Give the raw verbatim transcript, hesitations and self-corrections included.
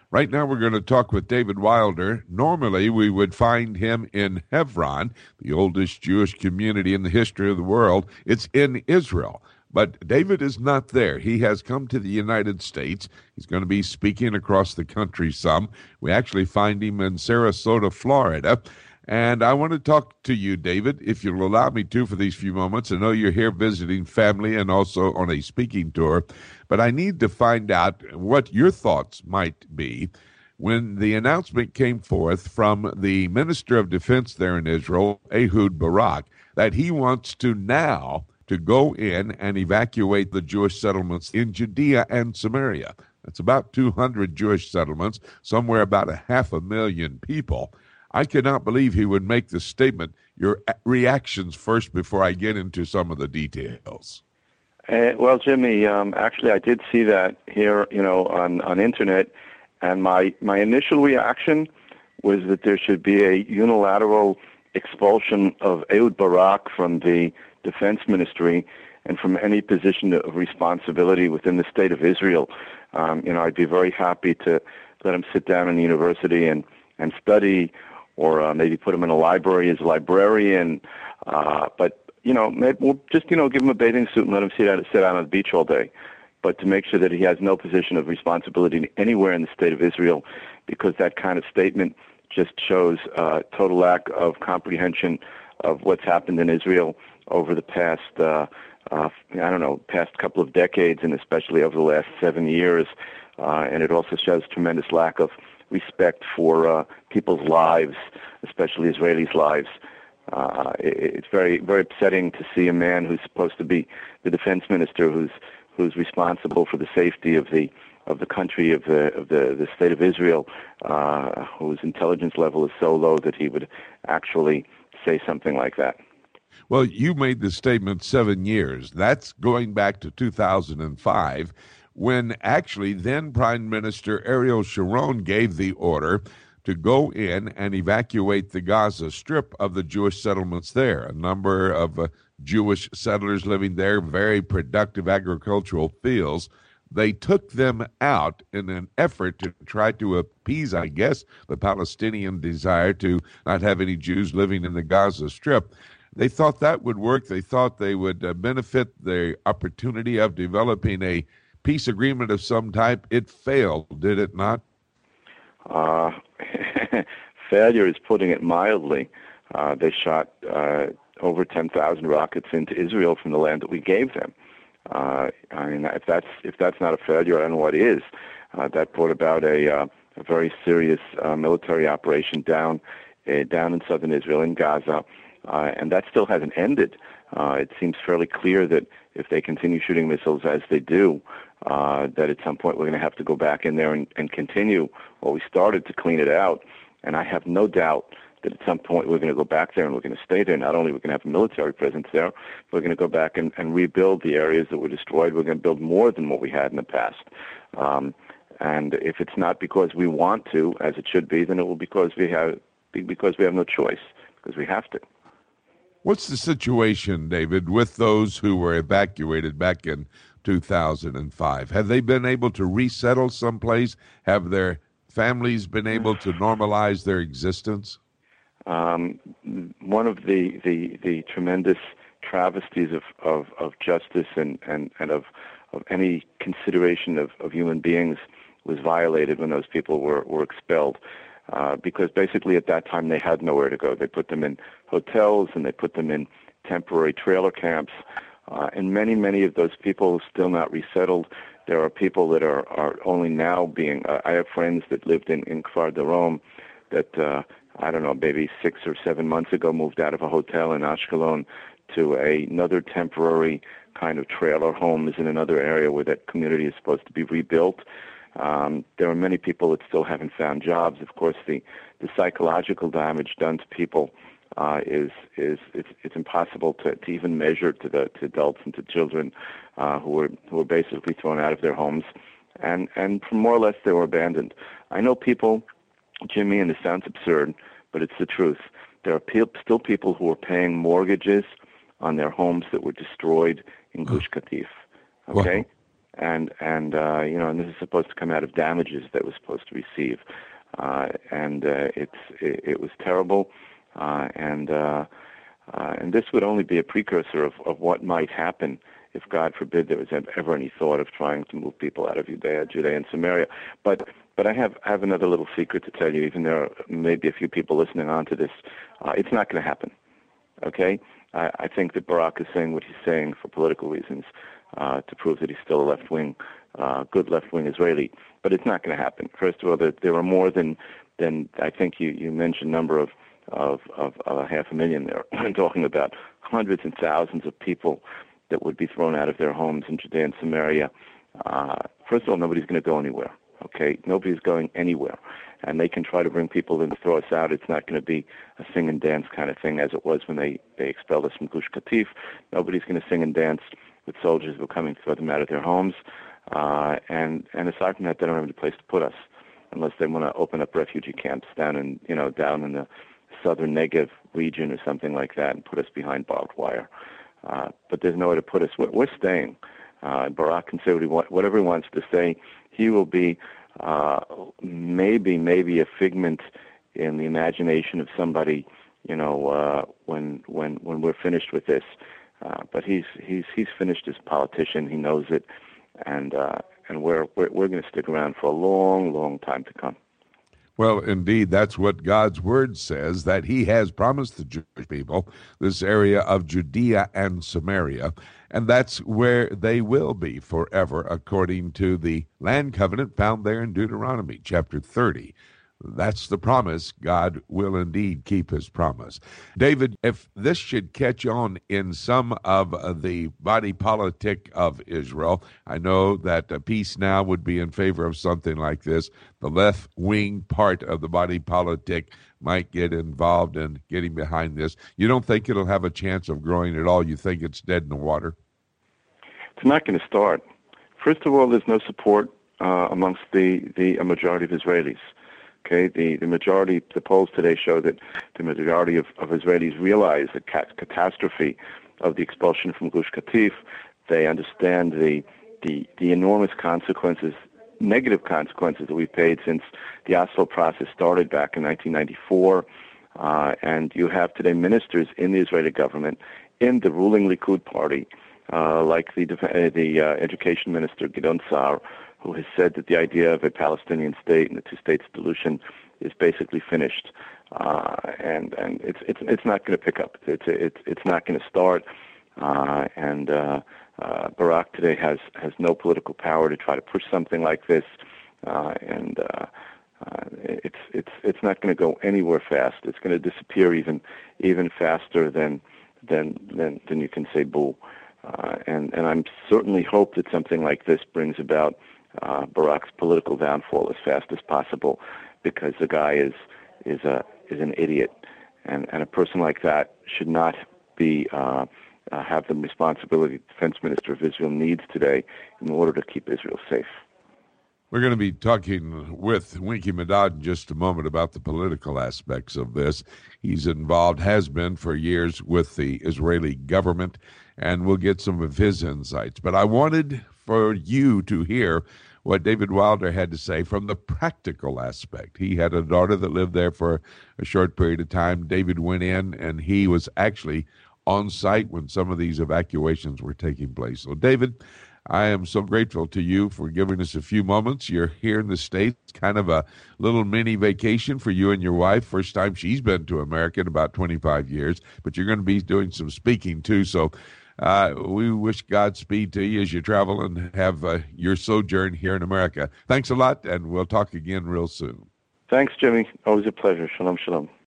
Right now, we're going to talk with David Wilder. Normally, we would find him in Hebron, the oldest Jewish community in the history of the world. It's in Israel. But David is not there. He has come to the United States. He's going to be speaking across the country some. We actually find him in Sarasota, Florida. And I want to talk to you, David, if you'll allow me to for these few moments. I know you're here visiting family and also on a speaking tour, but I need to find out what your thoughts might be when the announcement came forth from the Minister of Defense there in Israel, Ehud Barak, that he wants to now to go in and evacuate the Jewish settlements in Judea and Samaria. That's about two hundred Jewish settlements, somewhere about a half a million people. I cannot believe he would make this statement. Your reactions first before I get into some of the details. Uh, well, Jimmy, um, actually, I did see that here, you know, on, on internet, and my, my initial reaction was that there should be a unilateral expulsion of Ehud Barak from the Defense Ministry and from any position of responsibility within the State of Israel. Um, you know, I'd be very happy to let him sit down in the university and, and study, or uh, maybe put him in a library as a librarian. Uh, but, you know, maybe we'll just, you know, give him a bathing suit and let him sit out, sit out on the beach all day. But to make sure that he has no position of responsibility anywhere in the State of Israel, because that kind of statement just shows uh, total lack of comprehension of what's happened in Israel over the past, uh, uh, I don't know, past couple of decades, and especially over the last seven years. Uh, and it also shows tremendous lack of respect for uh, people's lives, especially Israelis' lives. Uh, it, it's very, very upsetting to see a man who's supposed to be the defense minister, who's who's responsible for the safety of the of the country, of the of the, the state of Israel, uh, whose intelligence level is so low that he would actually say something like that. Well, you made the statement seven years. That's going back to two thousand five. When actually then Prime Minister Ariel Sharon gave the order to go in and evacuate the Gaza Strip of the Jewish settlements there. A number of uh, Jewish settlers living there, very productive agricultural fields. They took them out in an effort to try to appease, I guess, the Palestinian desire to not have any Jews living in the Gaza Strip. They thought that would work. They thought they would uh, benefit the opportunity of developing a peace agreement of some type. It failed, did it not? Uh, failure is putting it mildly. Uh, they shot uh, over ten thousand rockets into Israel from the land that we gave them. Uh, I mean, if that's if that's not a failure, I don't know what is. Uh, that brought about a, uh, a very serious uh, military operation down uh, down in southern Israel, in Gaza, uh, and that still hasn't ended. Uh, it seems fairly clear that if they continue shooting missiles as they do, uh, that at some point we're going to have to go back in there and, and continue what we started to clean it out. And I have no doubt that at some point we're going to go back there and we're going to stay there. Not only we're going to have a military presence there, we're going to go back and, and rebuild the areas that were destroyed. We're going to build more than what we had in the past. Um, and if it's not because we want to, as it should be, then it will because we have because we have no choice, because we have to. What's the situation, David, with those who were evacuated back in two thousand five? Have they been able to resettle someplace? Have their families been able to normalize their existence? Um, one of the, the, the tremendous travesties of, of, of justice and, and, and of, of any consideration of, of human beings was violated when those people were, were expelled. Uh, because basically at that time they had nowhere to go. They put them in hotels and they put them in temporary trailer camps. Uh, and many, many of those people still not resettled. There are people that are, are only now being, uh, I have friends that lived in, in Kfar Darom that, uh, I don't know, maybe six or seven months ago moved out of a hotel in Ashkelon to a, another temporary kind of trailer homes in another area where that community is supposed to be rebuilt. Um, there are many people that still haven't found jobs. Of course, the, the psychological damage done to people uh, is is it's, it's impossible to, to even measure to the to adults and to children uh, who were who were basically thrown out of their homes, and and more or less they were abandoned. I know people, Jimmy, and it sounds absurd, but it's the truth. There are pe- still people who are paying mortgages on their homes that were destroyed in Gush Katif. Okay. Wow. and and uh, you know, and this is supposed to come out of damages that was supposed to receive, uh, and uh, it's it, it was terrible, uh, and uh, uh, and this would only be a precursor of, of what might happen if, God forbid, there was ever any thought of trying to move people out of Judea, Judea and Samaria. But but I have I have another little secret to tell you. Even there are maybe a few people listening on to this, uh, it's not going to happen. Okay, I, I think that Barak is saying what he's saying for political reasons, uh, to prove that he's still a left-wing, uh, good left-wing Israeli. But it's not going to happen. First of all, there, there are more than than I think you, you mentioned number of of, of, of a half a million there. I'm talking about hundreds and thousands of people that would be thrown out of their homes in Judea and Samaria. Uh, first of all, nobody's going to go anywhere. Okay, nobody's going anywhere, and they can try to bring people in to throw us out. It's not going to be a sing and dance kind of thing as it was when they, they expelled us from Gush Katif. Nobody's going to sing and dance with soldiers who are coming to throw them out of their homes. Uh, and and aside from that, they don't have any place to put us, unless they want to open up refugee camps down in you know down in the southern Negev region or something like that, and put us behind barbed wire. Uh, but there's nowhere to put us. We're, we're staying. Uh, Barak can say what he want, whatever he wants to say. He will be uh, maybe, maybe a figment in the imagination of somebody, you know, uh, when when when we're finished with this. Uh, but he's he's he's finished as a politician. He knows it, and uh, and we're we're, we're going to stick around for a long, long time to come. Well, indeed, that's what God's word says, that he has promised the Jewish people this area of Judea and Samaria, and that's where they will be forever, according to the land covenant found there in Deuteronomy chapter thirty. That's the promise. God will indeed keep his promise. David, if this should catch on in some of the body politic of Israel, I know that uh, Peace Now would be in favor of something like this. The left-wing part of the body politic might get involved in getting behind this. You don't think it'll have a chance of growing at all? You think it's dead in the water? It's not going to start. First of all, there's no support uh, amongst the, the a majority of Israelis. Okay, the, the majority, the polls today show that the majority of, of Israelis realize the cat- catastrophe of the expulsion from Gush Katif. They understand the, the the enormous consequences, negative consequences that we've paid since the Oslo process started back in nineteen ninety-four. Uh, and you have today ministers in the Israeli government, in the ruling Likud party, uh, like the uh, the uh, education minister Gideon Sa'ar, who has said that the idea of a Palestinian state and a two-state solution is basically finished, uh, and and it's it's it's not going to pick up. It's it's it's not going to start, uh, and uh, uh, Barak today has has no political power to try to push something like this, uh, and uh, uh, it's it's it's not going to go anywhere fast. It's going to disappear even even faster than than than than you can say boo, uh, and and I'm certainly hope that something like this brings about Uh, Barak's political downfall as fast as possible, because the guy is is a is an idiot, and and a person like that should not be uh, uh, have the responsibility the defense minister of Israel needs today in order to keep Israel safe. We're going to be talking with Winky Medad in just a moment about the political aspects of this. He's involved, has been for years, with the Israeli government, and we'll get some of his insights. But I wanted for you to hear what David Wilder had to say from the practical aspect. He had a daughter that lived there for a short period of time. David went in, and he was actually on site when some of these evacuations were taking place. So, David, I am so grateful to you for giving us a few moments. You're here in the States, kind of a little mini vacation for you and your wife. First time she's been to America in about twenty-five years, but you're going to be doing some speaking too. So uh, we wish Godspeed to you as you travel and have uh, your sojourn here in America. Thanks a lot, and we'll talk again real soon. Thanks, Jimmy. Always a pleasure. Shalom, shalom.